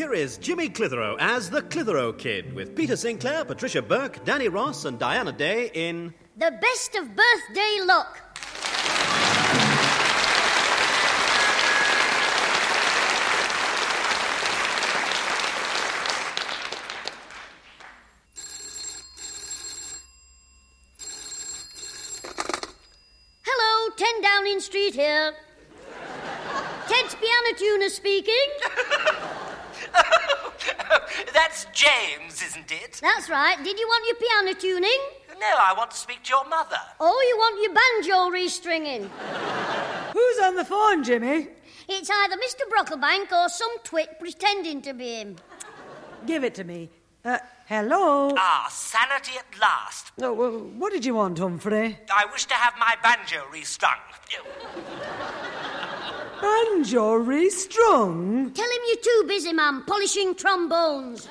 here is Jimmy Clitheroe as the Clitheroe Kid, with Peter Sinclair, Patricia Burke, Danny Ross and Diana Day in... The Best of Birthday Luck. Hello, 10 Downing Street here. Ted's piano tuner speaking. That's James, isn't it? That's right. Did you want your piano tuning? No, I want to speak to your mother. Oh, you want your banjo restringing? Who's on the phone, Jimmy? It's either Mr. Brocklebank or some twit pretending to be him. Give it to me. Hello? Sanity at last. Oh, well, what did you want, Humphrey? I wish to have my banjo restrung. Banjo restrung? Tell him you're too busy, ma'am, polishing trombones.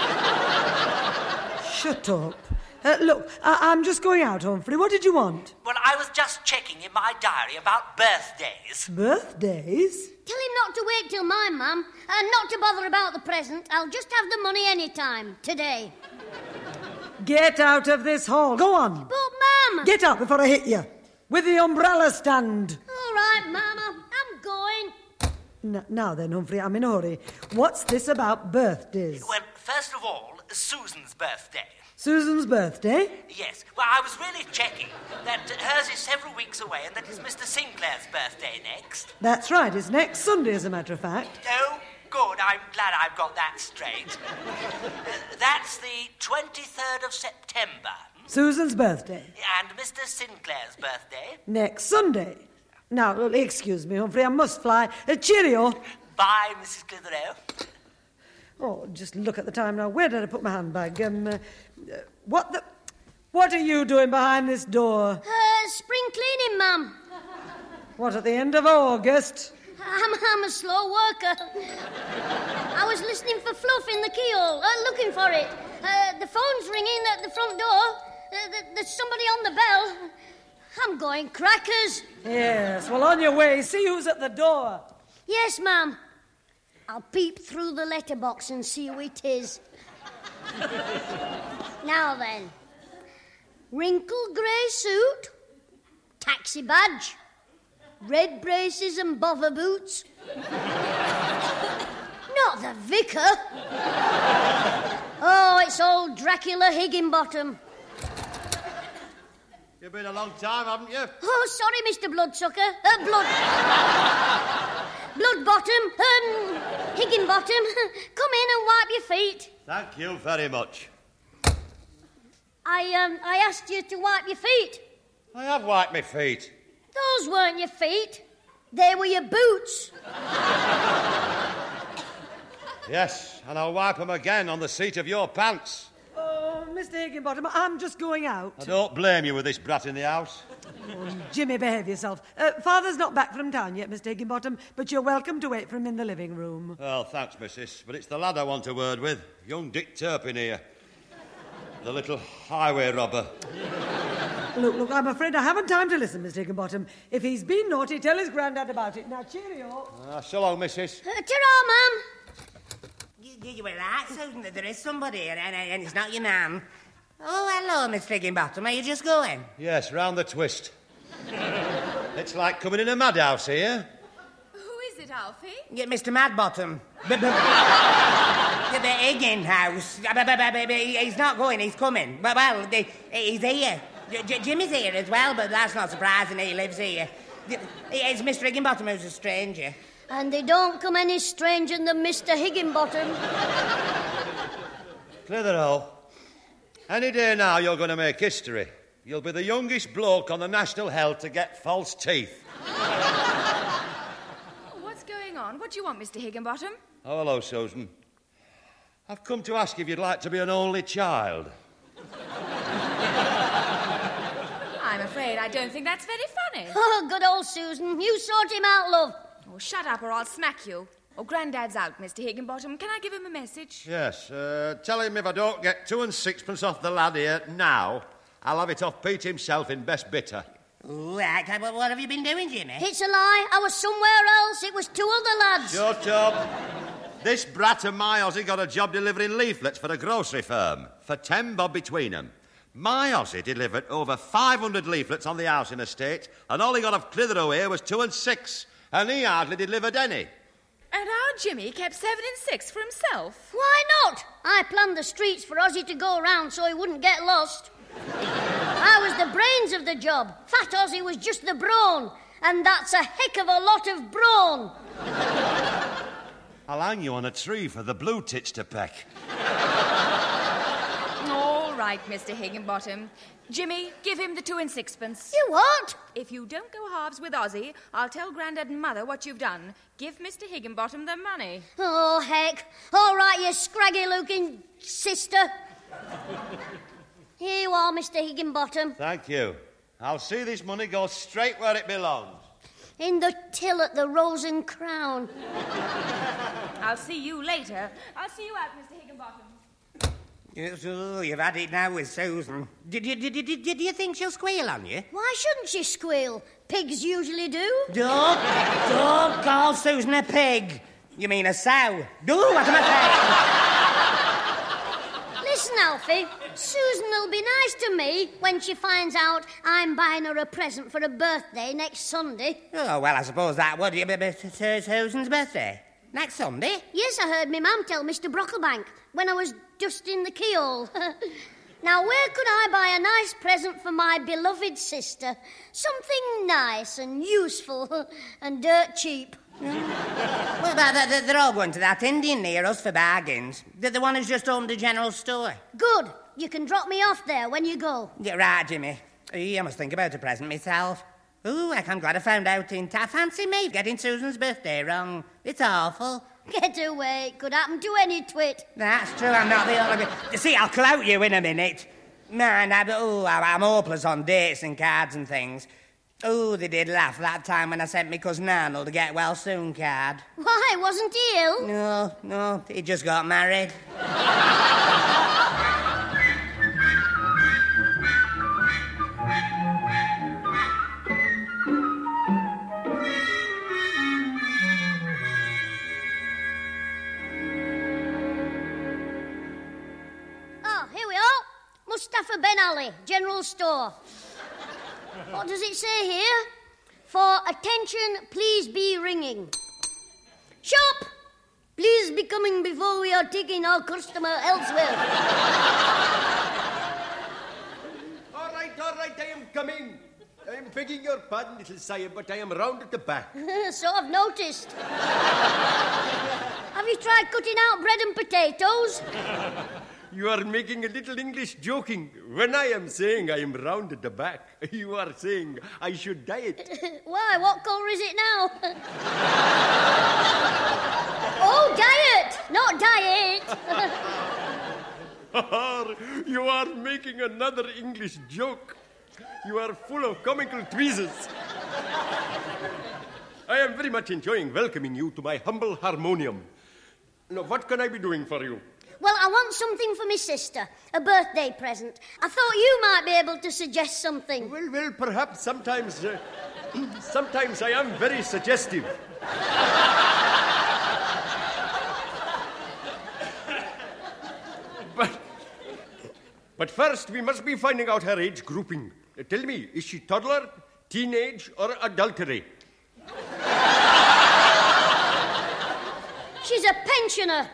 Shut up. Look, I'm just going out, Humphrey. What did you want? Well, I was just checking in my diary about birthdays. Birthdays? Tell him not to wait till mine, ma'am, and not to bother about the present. I'll just have the money any time, today. Get out of this hall. Go on. But, ma'am... Get out before I hit you. With the umbrella stand. All right, ma'am, I'm going. Now then, Humphrey, I'm in a hurry. What's this about birthdays? Well, first of all, Susan's birthday. Susan's birthday? Yes. Well, I was really checking that hers is several weeks away and that it's Mr. Sinclair's birthday next. That's right. It's next Sunday, as a matter of fact. Oh, good. I'm glad I've got that straight. That's the 23rd of September. Susan's birthday. And Mr. Sinclair's birthday. Next Sunday. Now, excuse me, Humphrey, I must fly. Cheerio. Bye, Mrs. Clitheroe. Oh, just look at the time now. Where did I put my handbag? What are you doing behind this door? Spring cleaning, ma'am. What, at the end of August? I'm a slow worker. I was listening for fluff in the keyhole, looking for it. The phone's ringing at the front door. There's somebody on the bell. I'm going crackers. Yes, well, on your way. See who's at the door. Yes, ma'am. I'll peep through the letterbox and see who it is. Now then. Wrinkled grey suit, taxi badge, red braces and bother boots. Not the vicar. Oh, it's old Dracula Higginbottom. You've been a long time, haven't you? Oh, sorry, Mr. Bloodsucker. Bloodbottom. Higginbottom. Come in and wipe your feet. Thank you very much. I asked you to wipe your feet. I have wiped my feet. Those weren't your feet. They were your boots. Yes, and I'll wipe them again on the seat of your pants. Oh, Mr. Higginbottom, I'm just going out. I don't blame you with this brat in the house. Oh, Jimmy, behave yourself. Father's not back from town yet, Mr. Higginbottom, but you're welcome to wait for him in the living room. Well, thanks, missus, but it's the lad I want a word with. Young Dick Turpin here. The little highway robber. Look, I'm afraid I haven't time to listen, Mr. Higginbottom. If he's been naughty, tell his granddad about it. Now, cheerio. So long, missus. Ta-ra, ma'am. You were right, Susan, that there is somebody here, and it's not your nan. Oh, hello, Miss Higginbottom. Are you just going? Yes, round the twist. It's like coming in a madhouse here. Who is it, Alfie? Yeah, Mr. Madbottom. The Higgin house. He's not going, he's coming. Well, he's here. Jimmy's here as well, but that's not surprising, he lives here. It's Mr. Higginbottom who's a stranger. And they don't come any stranger than Mr. Higginbottom. Clitheroe, any day now you're going to make history. You'll be the youngest bloke on the national health to get false teeth. What's going on? What do you want, Mr. Higginbottom? Oh, hello, Susan. I've come to ask if you'd like to be an only child. I'm afraid I don't think that's very funny. Oh, good old Susan. You sort him out, love. Oh, shut up or I'll smack you. Oh, Grandad's out, Mr. Higginbottom. Can I give him a message? Yes, tell him if I don't get 2 and 6pence off the lad here now, I'll have it off Pete himself in best bitter. Right, what have you been doing, Jimmy? It's a lie. I was somewhere else. It was 2 other lads. Shut up. This brat of my Ozzie got a job delivering leaflets for a grocery firm for 10 bob between them. My Ozzie delivered over 500 leaflets on the housing estate, and all he got of Clitheroe here was 2 and 6, and he hardly delivered any. And our Jimmy kept 7 and 6 for himself. Why not? I planned the streets for Ozzie to go around so he wouldn't get lost. I was the brains of the job. Fat Ozzie was just the brawn, and that's a heck of a lot of brawn. I'll hang you on a tree for the blue tits to peck. All right, Mr. Higginbottom. Jimmy, give him the 2 and 6pence. You what? If you don't go halves with Ozzie, I'll tell Grandad and Mother what you've done. Give Mr. Higginbottom the money. Oh, heck. All right, you scraggy-looking sister. Here you are, Mr. Higginbottom. Thank you. I'll see this money go straight where it belongs. In the till at the Rose and Crown. I'll see you later. I'll see you out, Mr. Higginbottom. Yes, oh, you've had it now with Susan. Did you think she'll squeal on you? Why shouldn't she squeal? Pigs usually do. Don't call Susan a pig. You mean a sow. What am I saying? Listen, Alfie, Susan will be nice to me when she finds out I'm buying her a present for her birthday next Sunday. Oh, well, I suppose that would be Susan's birthday. Next Sunday? Yes, I heard me mum tell Mr. Brocklebank when I was dusting the keyhole. Now, where could I buy a nice present for my beloved sister? Something nice and useful and dirt cheap. Well, they're all going to that Indian near us for bargains. The one who's just owned the general store. Good. You can drop me off there when you go. Yeah, right, Jimmy. I must think about a present myself. Ooh, I'm glad I found out in time. Fancy me getting Susan's birthday wrong. It's awful. Get away. It could happen to any twit. That's true, I'm not the only one. You see, I'll clout you in a minute. Man, I'm hopeless on dates and cards and things. Oh, they did laugh that time when I sent me cousin Arnold a get well soon card. Why, wasn't he ill? No, he just got married. Mustafa Ben Ali, General Store. What does it say here? For attention, please be ringing. Shop! Please be coming before we are taking our customer elsewhere. All right, I am coming. I am begging your pardon, little sire, but I am round at the back. So I've noticed. Have you tried cutting out bread and potatoes? You are making a little English joking. When I am saying I am round at the back, you are saying I should diet. Why? What colour is it now? Oh, diet, not diet. You are making another English joke. You are full of comical tweezers. I am very much enjoying welcoming you to my humble harmonium. Now, what can I be doing for you? Well, I want something for my sister, a birthday present. I thought you might be able to suggest something. Well, perhaps sometimes I am very suggestive. But first, we must be finding out her age grouping. Tell me, is she toddler, teenage, or adultery? She's a pensioner.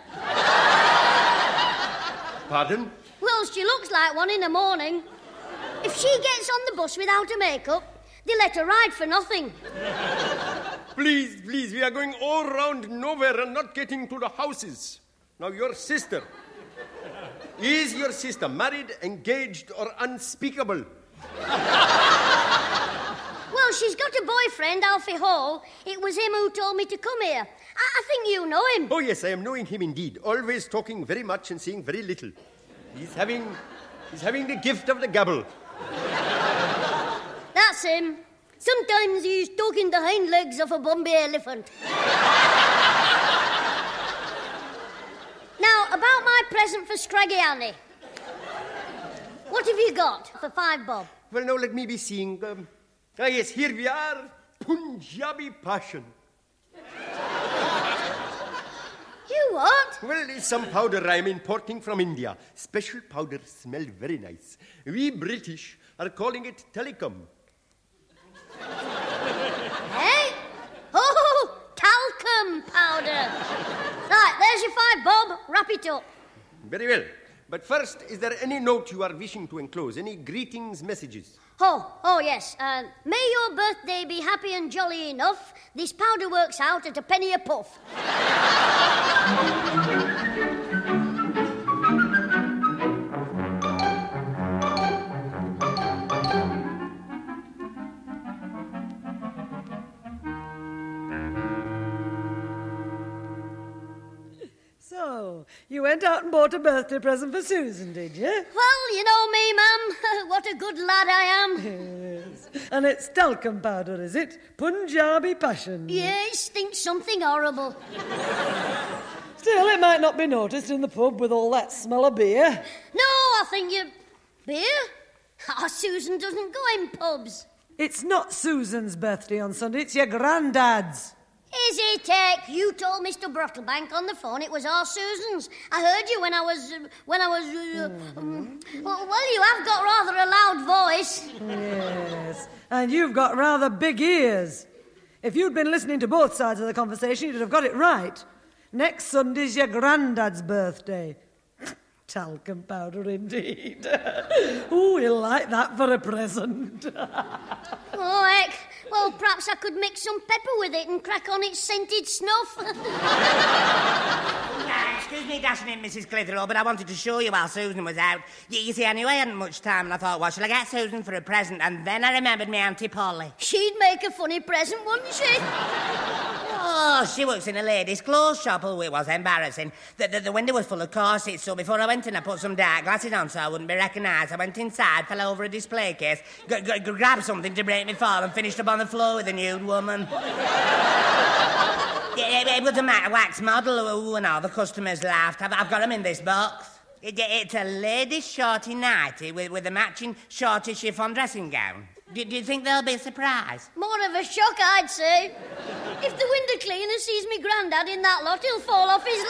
Pardon? Well, she looks like one in the morning. If she gets on the bus without her makeup, they let her ride for nothing. Please, we are going all round nowhere and not getting to the houses. Now, your sister. Is your sister married, engaged, or unspeakable? Well, she's got a boyfriend, Alfie Hall. It was him who told me to come here. I think you know him. Oh, yes, I am knowing him indeed. Always talking very much and saying very little. He's having the gift of the gabble. That's him. Sometimes he's talking the hind legs of a Bombay elephant. Now, about my present for Scraggy Annie. What have you got for 5 bob? Well, now, let me be seeing. Yes, here we are. Punjabi passion. You what? Well, it's some powder I'm importing from India. Special powder, smell very nice. We British are calling it Telecom. Hey? Oh, talcum powder. Right, there's your 5 bob. Wrap it up. Very well. But first, is there any note you are wishing to enclose? Any greetings, messages? Oh, yes. May your birthday be happy and jolly enough. This powder works out at a penny a puff. So, you went out and bought a birthday present for Susan, did you? Well, you know me, ma'am. What a good lad I am. Yes. And it's talcum powder, is it? Punjabi passion. Yeah, it stinks something horrible. Still, it might not be noticed in the pub with all that smell of beer. No, I think you... Beer? Oh, Susan doesn't go in pubs. It's not Susan's birthday on Sunday, it's your granddad's. Is it, Tech? You told Mr. Brottlebank on the phone it was our Susan's. I heard you when I was... Well, you have got rather a loud voice. Yes, and you've got rather big ears. If you'd been listening to both sides of the conversation, you'd have got it right. Next Sunday's your granddad's birthday. Talcum powder, indeed. Oh, he'll like that for a present. Oh, heck. Well, perhaps I could mix some pepper with it and crack on its scented snuff. Excuse me, dashing in, Mrs. Clitheroe, but I wanted to show you while Susan was out. You see, I knew I hadn't much time, and I thought, what shall I get Susan for a present? And then I remembered my Auntie Polly. She'd make a funny present, wouldn't she? Oh, she works in a ladies' clothes shop. Oh, it was embarrassing. The window was full of corsets, so before I went in, I put some dark glasses on so I wouldn't be recognised. I went inside, fell over a display case, grabbed something to break me fall, and finished up on the floor with a nude woman. It was a wax model, ooh, and all the customers laughed. I've got them in this box. It's a ladies' shorty nightie with a matching shorty chiffon dressing gown. Do you think they'll be surprised? More of a shock, I'd say. If the window cleaner sees me granddad in that lot, he'll fall off his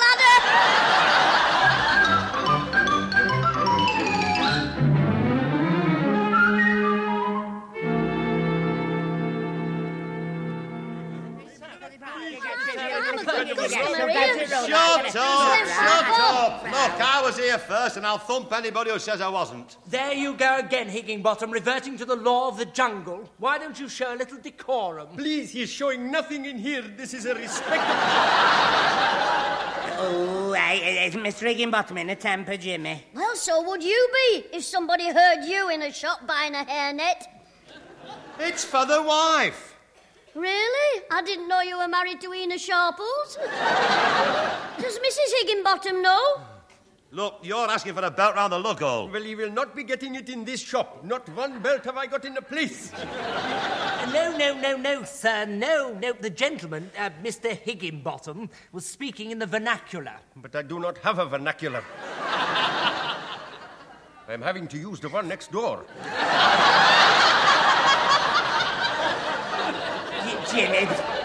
Shut up! Look, I was here first, and I'll thump anybody who says I wasn't. There you go again, Higginbottom, reverting to the law of the jungle. Why don't you show a little decorum? Please, he's showing nothing in here. This is a respectable... Oh, is Mr. Higginbottom in a temper, Jimmy? Well, so would you be if somebody heard you in a shop buying a hairnet. It's for the wife. Really? I didn't know you were married to Ena Sharples. Does Mrs. Higginbottom know? Look, you're asking for a belt round the lug hole. Well, you will not be getting it in this shop. Not one belt have I got in the place. No, sir, no. The gentleman, Mr. Higginbottom, was speaking in the vernacular. But I do not have a vernacular. I'm having to use the one next door. Jimmy,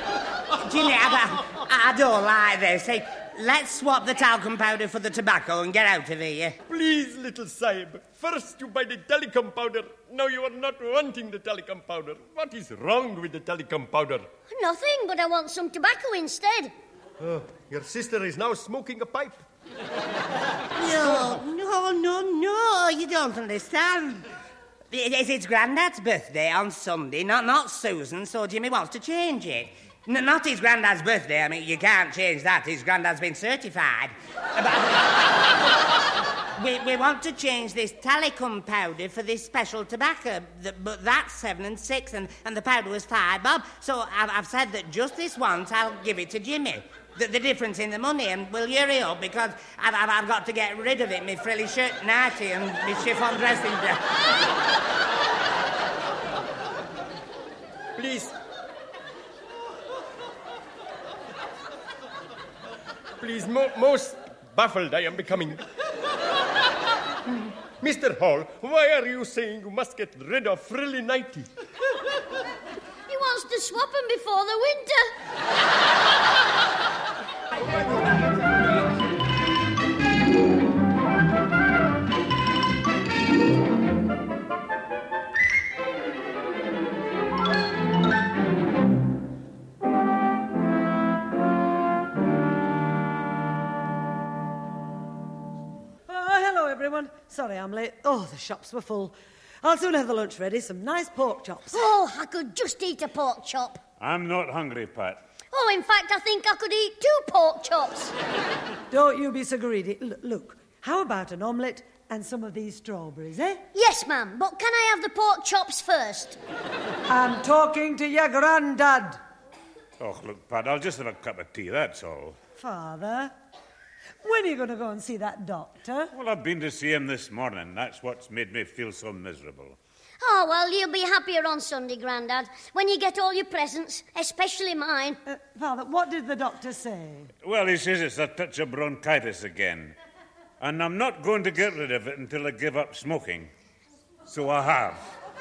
I don't like this. Hey, let's swap the talcum powder for the tobacco and get out of here. Please, little Sahib. First you buy the telecom powder. Now you are not wanting the telecom powder. What is wrong with the telecom powder? Nothing, but I want some tobacco instead. Oh, your sister is now smoking a pipe. No, you don't understand. It's Grandad's birthday on Sunday, not Susan, so Jimmy wants to change it. Not his Grandad's birthday, I mean, you can't change that. His Grandad's been certified. We want to change this talcum powder for this special tobacco, but that's 7 and 6, and the powder was 5 bob, so I've said that just this once I'll give it to Jimmy. The difference in the money, and will you hurry up, because I've got to get rid of it, my frilly shirt nightie and my chiffon dressing gown. Please. Please, most baffled I am becoming. Mr. Hall, why are you saying you must get rid of frilly nightie? He wants to swap them before the winter. Sorry I'm late. Oh, the shops were full. I'll soon have the lunch ready. Some nice pork chops. Oh, I could just eat a pork chop. I'm not hungry, Pat. Oh, in fact, I think I could eat 2 pork chops. Don't you be so greedy. Look, how about an omelette and some of these strawberries, eh? Yes, ma'am, but can I have the pork chops first? I'm talking to your granddad. Oh, look, Pat, I'll just have a cup of tea, that's all. Father, when are you going to go and see that doctor? Well, I've been to see him this morning. That's what's made me feel so miserable. Oh, well, you'll be happier on Sunday, Grandad, when you get all your presents, especially mine. Father, what did the doctor say? Well, he says it's a touch of bronchitis again. And I'm not going to get rid of it until I give up smoking. So I have.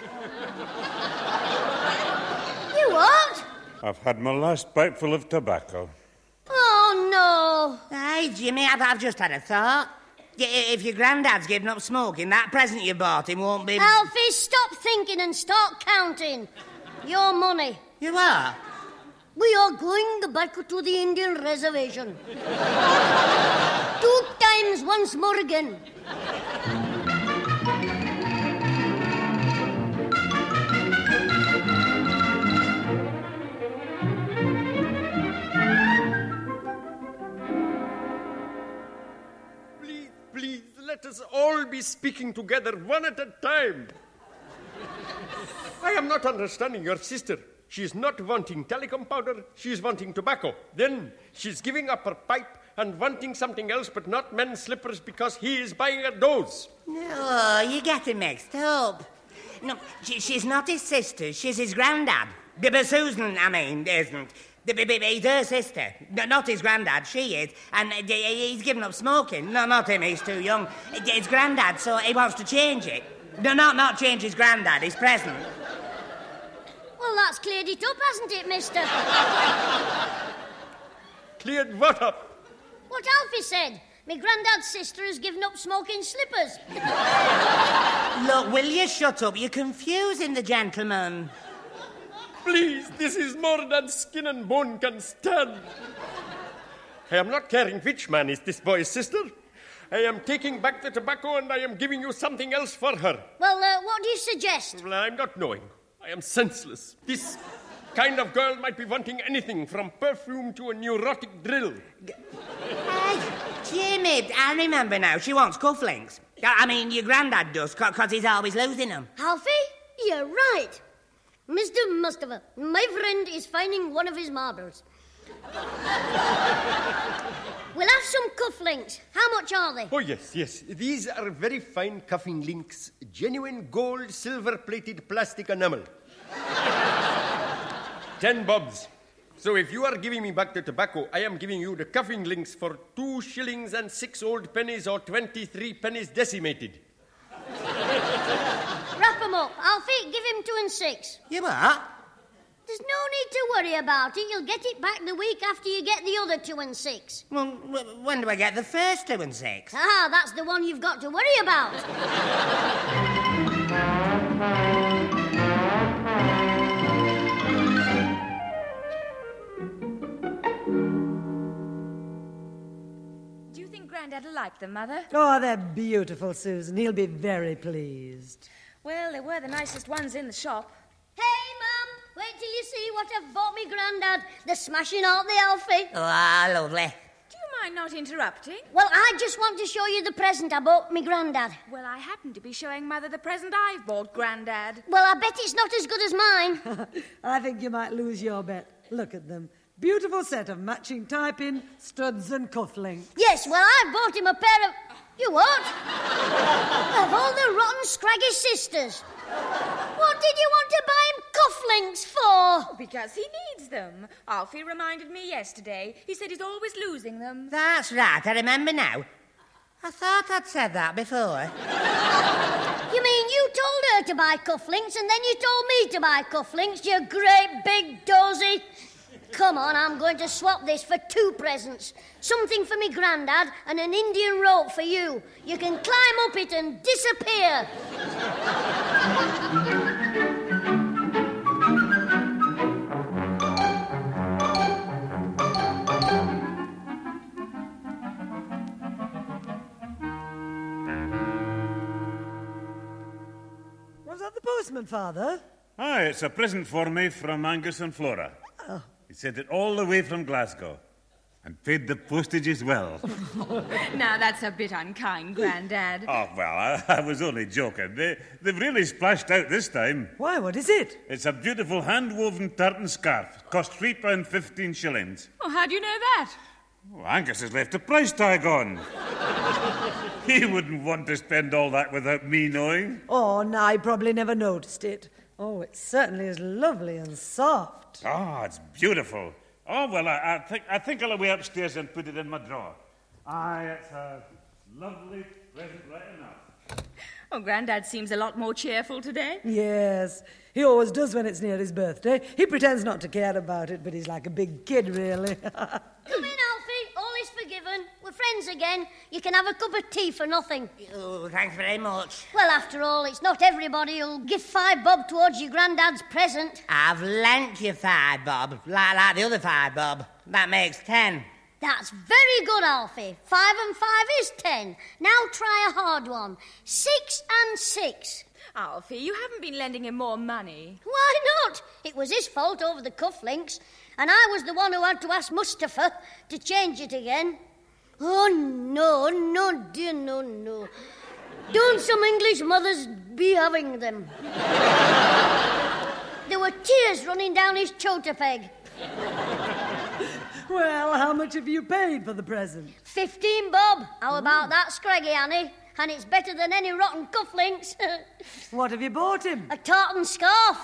You what? I've had my last pipeful of tobacco. Oh, no. Hey, Jimmy, I've just had a thought. If your granddad's given up smoking, that present you bought him won't be... Alfie, stop thinking and start counting. Your money. You are? We are going back to the Indian reservation. 2 times once more again. Please, let us all be speaking together one at a time. I am not understanding your sister. She is not wanting talcum powder, she is wanting tobacco. Then she's giving up her pipe and wanting something else but not men's slippers because he is buying her those. No, you get it mixed up. No, she's not his sister, she's his granddad. Susan, I mean, isn't. He's her sister, not his granddad, she is. And he's given up smoking. No, not him, he's too young. His granddad, so he wants to change it. No, not change his granddad, his present. Well, that's cleared it up, hasn't it, mister? Cleared what up? What Alfie said. My granddad's sister has given up smoking slippers. Look, will you shut up? You're confusing the gentleman. Please, this is more than skin and bone can stand. I am not caring which man is this boy's sister. I am taking back the tobacco and I am giving you something else for her. Well, what do you suggest? Well, I'm not knowing. I am senseless. This kind of girl might be wanting anything from perfume to a neurotic drill. Hey, Jimmy, I remember now. She wants cufflinks. I mean, your granddad does, because he's always losing them. Alfie, you're right. Mr. Mustafa, my friend is finding one of his marbles. We'll have some cufflinks. How much are they? Oh, yes. These are very fine cuffing links. Genuine gold, silver-plated plastic enamel. 10 bobs. So if you are giving me back the tobacco, I am giving you the cuffing links for 2 shillings and 6 old pennies or 23 pennies decimated. Wrap 'em up. Alfie, give him 2 and 6. You what? There's no need to worry about it. You'll get it back the week after you get the other 2 and 6. Well, when do I get the first 2 and 6? Ah, that's the one you've got to worry about. Do you think Grandad'll like them, Mother? Oh, they're beautiful, Susan. He'll be very pleased. Well, they were the nicest ones in the shop. Hey, Mum, wait till you see what I've bought me Grandad. They're smashing, aren't they, Alfie? Oh, lovely. Do you mind not interrupting? Well, I just want to show you the present I bought me Grandad. Well, I happen to be showing Mother the present I've bought Grandad. Well, I bet it's not as good as mine. I think you might lose your bet. Look at them. Beautiful set of matching tie-pin, studs and cufflinks. Yes, well, I bought him a pair of... You what? Of all the rotten, scraggy sisters. What did you want to buy him cufflinks for? Because he needs them. Alfie reminded me yesterday. He said he's always losing them. That's right, I remember now. I thought I'd said that before. You mean you told her to buy cufflinks and then you told me to buy cufflinks, you great big dozy? Come on, I'm going to swap this for 2 presents. Something for me Grandad and an Indian rope for you. You can climb up it and disappear. Father? Ah, it's a present for me from Angus and Flora. Oh. He sent it all the way from Glasgow. And paid the postage as well. Now, that's a bit unkind, Grandad. Oh, well, I was only joking. They've really splashed out this time. Why, what is it? It's a beautiful hand-woven tartan scarf. Cost £3.15. Oh, how do you know that? Oh, Angus has left a price tag on. He wouldn't want to spend all that without me knowing. Oh, no, I probably never noticed it. Oh, it certainly is lovely and soft. Oh, it's beautiful. Oh, well, I think I'll away upstairs and put it in my drawer. It's a lovely present right enough. Oh, Grandad seems a lot more cheerful today. Yes, he always does when it's near his birthday. He pretends not to care about it, but he's like a big kid, really. Come in, Alfie. All is forgiven. We're friends again. You can have a cup of tea for nothing. Oh, thanks very much. Well, after all, it's not everybody who'll give 5 bob towards your granddad's present. I've lent you 5 bob, like the other 5 bob. That makes 10. That's very good, Alfie. 5 and 5 is 10. Now try a hard one. 6 and 6. Alfie, you haven't been lending him more money. Why not? It was his fault over the cufflinks, and I was the one who had to ask Mustafa to change it again. Oh, no, dear, no. Don't some English mothers be having them? There were tears running down his chota peg. Well, how much have you paid for the present? 15 bob. How about that, Scraggy Annie? And it's better than any rotten cufflinks. What have you bought him? A tartan scarf.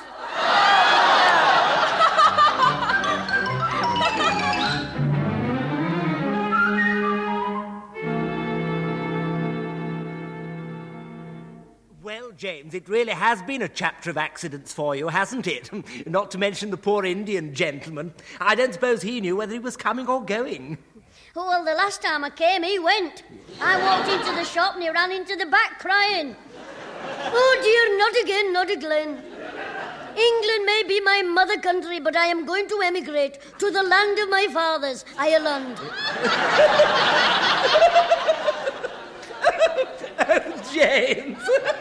Well, James, it really has been a chapter of accidents for you, hasn't it? Not to mention the poor Indian gentleman. I don't suppose he knew whether he was coming or going. Oh, well, the last time I came, he went. I walked into the shop and he ran into the back crying. Oh, dear, not again, not again. England may be my mother country, but I am going to emigrate to the land of my fathers, Ireland. Oh, James.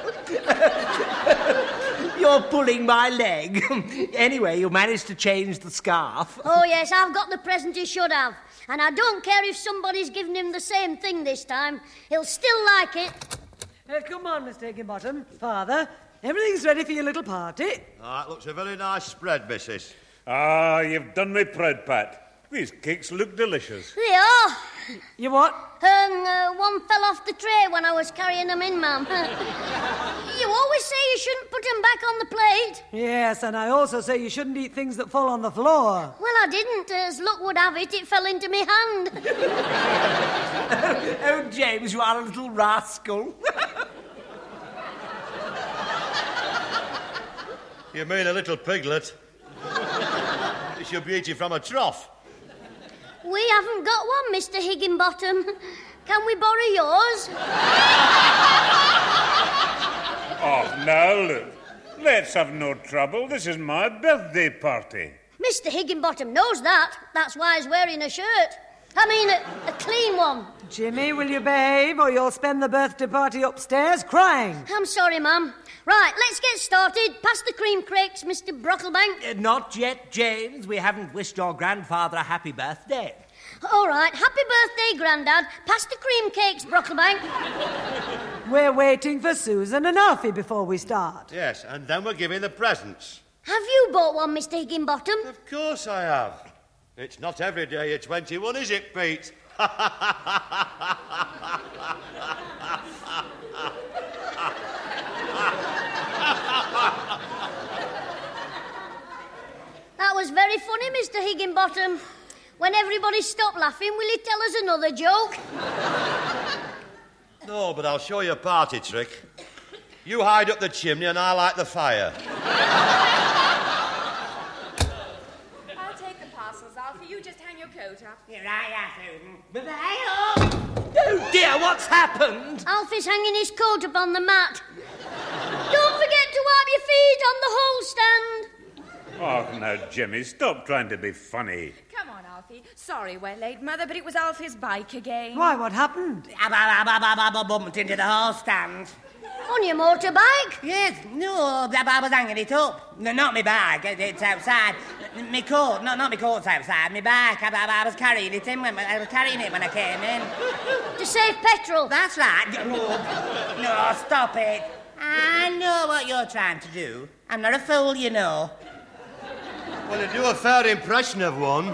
You're pulling my leg. Anyway, you managed to change the scarf. Oh, yes, I've got the present he should have. And I don't care if somebody's given him the same thing this time. He'll still like it. Come on, Mr. Higginbottom. Father, everything's ready for your little party. That looks a very nice spread, missus. Ah, you've done me proud, Pat. These cakes look delicious. They are. You what? One fell off the tray when I was carrying them in, ma'am. You always say you shouldn't put them back on the plate. Yes, and I also say you shouldn't eat things that fall on the floor. Well, I didn't. As luck would have it, it fell into my hand. Oh, James, you are a little rascal. You mean a little piglet? You should be eating from a trough. We haven't got one, Mr. Higginbottom. Can we borrow yours? Oh, now, look. Let's have no trouble. This is my birthday party. Mr. Higginbottom knows that. That's why he's wearing a shirt. I mean, a clean one. Jimmy, will you behave or you'll spend the birthday party upstairs crying? I'm sorry, ma'am. Right, let's get started. Pass the cream cakes, Mr. Brocklebank. Not yet, James. We haven't wished your grandfather a happy birthday. All right, happy birthday, Grandad. Pass the cream cakes, Brocklebank. We're waiting for Susan and Alfie before we start. Yes, and then we're giving the presents. Have you bought one, Mr. Higginbottom? Of course I have. It's not every day you're 21, is it, Pete? That was very funny, Mr. Higginbottom. When everybody stopped laughing, will you tell us another joke? No, but I'll show you a party trick. You hide up the chimney and I light the fire. I'll take the parcels, Alfie. You just hang your coat up. Here I am, Susan. Oh, dear, what's happened? Alfie's hanging his coat up on the mat. Don't forget to wipe your feet on the hall stand. Oh, now, Jimmy, stop trying to be funny. Come on, Alfie. Sorry we're late, Mother, but it was Alfie's bike again. Why, what happened? I bumped into the hall stand. On your motorbike? Yes, no, I was hanging it up. No, not my bag, it's outside. My coat, not my coat's outside, my bag. I was carrying it in when I came in. To save petrol? That's right. No, stop it. I know what you're trying to do. I'm not a fool, you know. Well, you do a fair impression of one.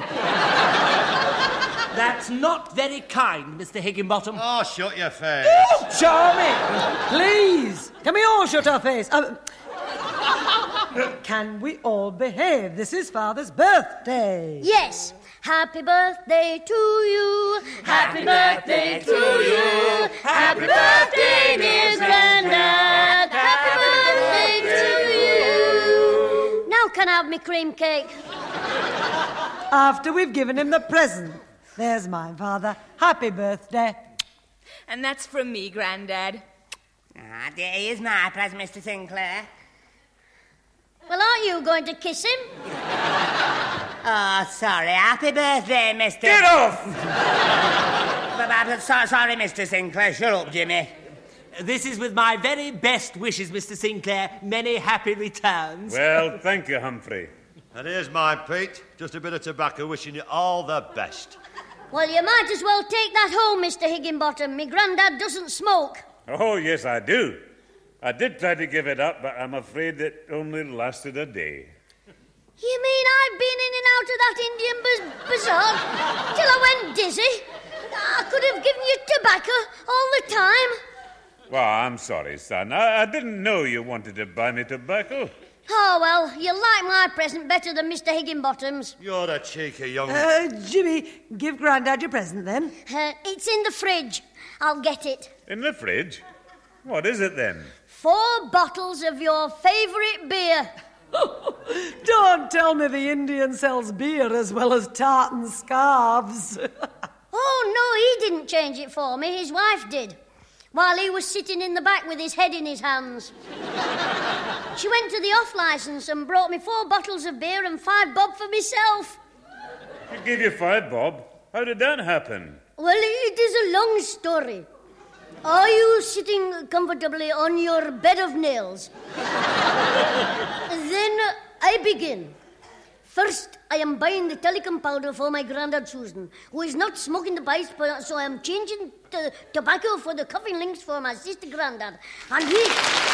That's not very kind, Mr. Higginbottom. Oh, shut your face. Oh, charming! Please, can we all shut our face? Can we all behave? This is Father's birthday. Yes. Happy birthday to you. Happy birthday to you. Happy birthday, dear Grandad. Happy birthday to you. Now can I have my cream cake? After we've given him the present. There's mine, Father. Happy birthday. And that's from me, Grandad. Here's my present, Mr. Sinclair. Well, aren't you going to kiss him? Oh, sorry. Happy birthday, Mr. Get off! Sorry, Mr. Sinclair. Shut up, Jimmy. This is with my very best wishes, Mr. Sinclair. Many happy returns. Well, thank you, Humphrey. And here's mine, Pete. Just a bit of tobacco, wishing you all the best. Well, you might as well take that home, Mr. Higginbottom. Me Grandad doesn't smoke. Oh, yes, I do. I did try to give it up, but I'm afraid it only lasted a day. You mean I've been in and out of that Indian bazaar till I went dizzy? I could have given you tobacco all the time. Well, I'm sorry, son. I didn't know you wanted to buy me tobacco. Oh, well, you like my present better than Mr. Higginbottom's. You're a cheeky young... Jimmy, give Grandad your present, then. It's in the fridge. I'll get it. In the fridge? What is it, then? 4 bottles of your favourite beer. Don't tell me the Indian sells beer as well as tartan scarves. Oh, no, he didn't change it for me. His wife did. While he was sitting in the back with his head in his hands. She went to the off-licence and brought me 4 bottles of beer and 5 bob for myself. She gave you 5 bob? How did that happen? Well, it is a long story. Are you sitting comfortably on your bed of nails? Then I begin. First, I am buying the telecom powder for my Grandad Susan, who is not smoking the pipes, so I am changing the tobacco for the cuffing links for my sister Grandad. And he...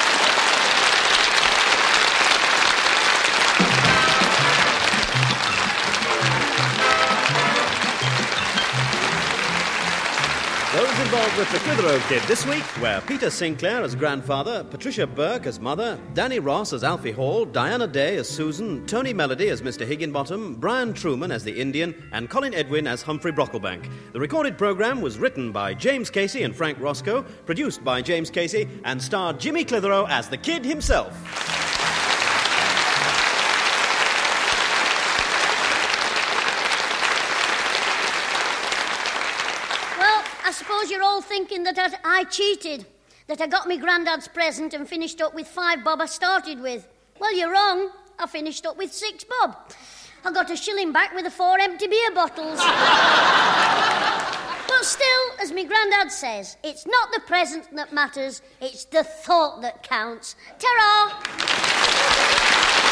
Those involved with the Clitheroe Kid this week were Peter Sinclair as grandfather, Patricia Burke as mother, Danny Ross as Alfie Hall, Diana Day as Susan, Tony Melody as Mr. Higginbottom, Brian Truman as the Indian, and Colin Edwin as Humphrey Brocklebank. The recorded programme was written by James Casey and Frank Roscoe, produced by James Casey, and starred Jimmy Clitheroe as the Kid himself. I suppose you're all thinking that I cheated, that I got me Grandad's present and finished up with 5 bob I started with. Well, you're wrong. I finished up with 6 bob. I got a shilling back with the 4 empty beer bottles. But still, as me Grandad says, it's not the present that matters, it's the thought that counts. Ta-ra!